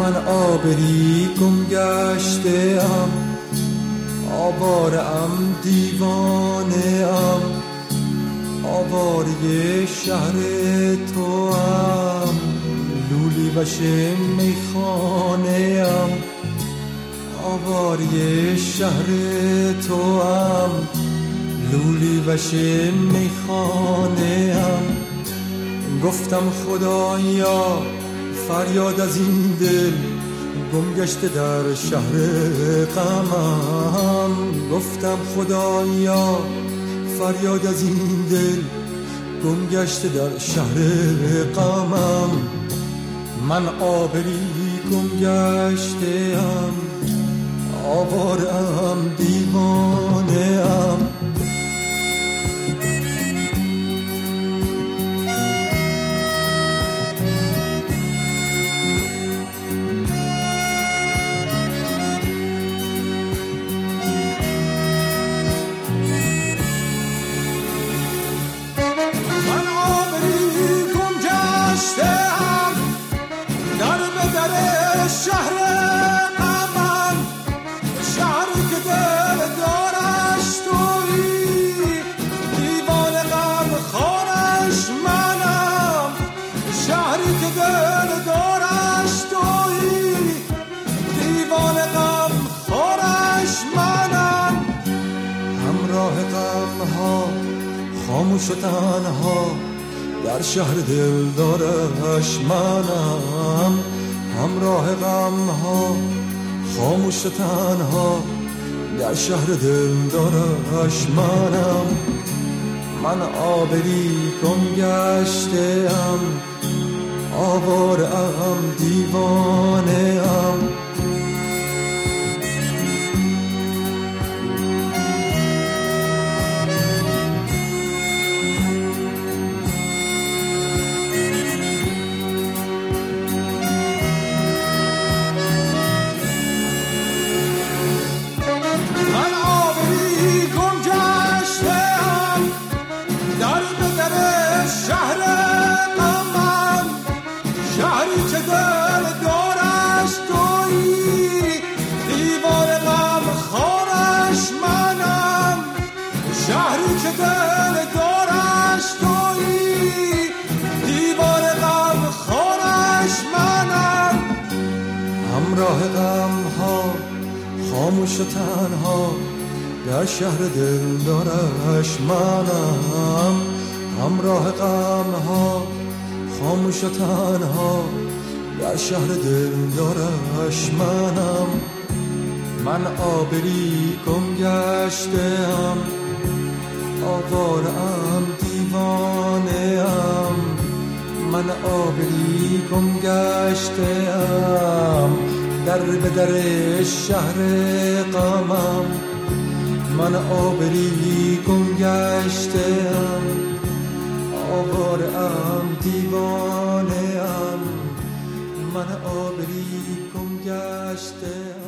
من آبری گم گشته‌ام، آواره‌ام دیوانه‌ام، آواره شهر توام، لولی وش میخانه‌ام، آواره شهر توام، لولی وش میخانه‌ام. گفتم خدایا فریاد از این دل گم گشته در شهر غمم. گفتم خدایا فریاد از این دل گم گشته در شهر غمم. من آبری گم گشته‌ام، آواره‌ام دیوانه‌ام. شهر غمم، شهری که دل دارش تویی، دیوان غم خورش منم. شهری که دل دارش تویی، دیوان غم خورش منم. همراه غم ها خاموش و تنها در شهر دل دارش منم. همراه غم ها خاموش و تنها در شهر دل دارش منم. من آبری گم گشته‌ام، آواره‌ام دیوانه‌ام. شهر غمم، شهری که دل دارش تویی، دیوان غم خورش منم. شهری که دل دارش تویی، دیوان غم خورش منم. همراه غم ها خاموش و تنها در شهر دل دارش منم. همراه غم ها خاموش و تنها در شهر دل دارش منم. من آبری گم گشته‌ام، آواره‌ام دیوانه‌ام. من آبری گم گشته‌ام، در به در شهر غمم. من آبری گم گشته‌ام، آواره‌ام دیوانه‌ام. من آبری گم گشته‌ام.